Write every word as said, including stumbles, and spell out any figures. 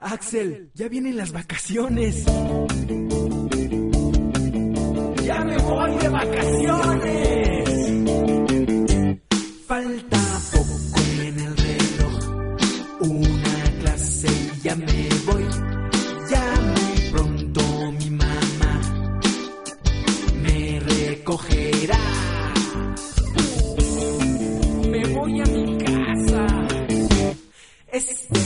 Axel, ya vienen las vacaciones. ¡Ya me voy de vacaciones! Falta poco en el reloj, una clase y ya me voy. Ya muy pronto mi mamá me recogerá. Me voy a mi casa. Es